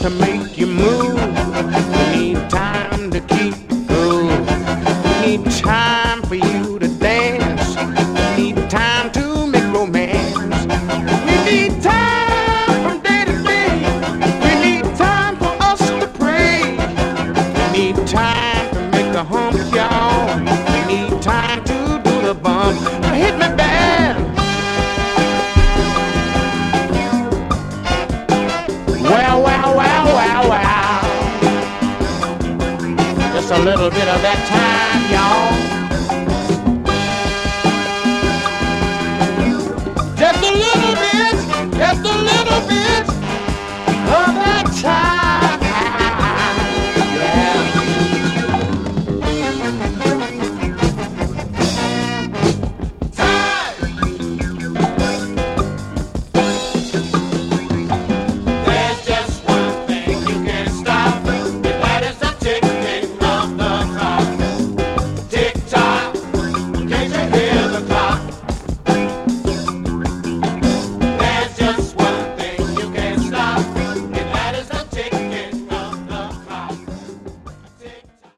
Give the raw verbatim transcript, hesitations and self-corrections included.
to make you move. We need time to keep you through. We need time for you to dance. We need time to make romance. We need time from day to day. We need time for us to pray. We need time to make the hump, y'all. We need time to do the bump. Hit me bad. Well, well, well, well, well. Just a little bit of that time, y'all.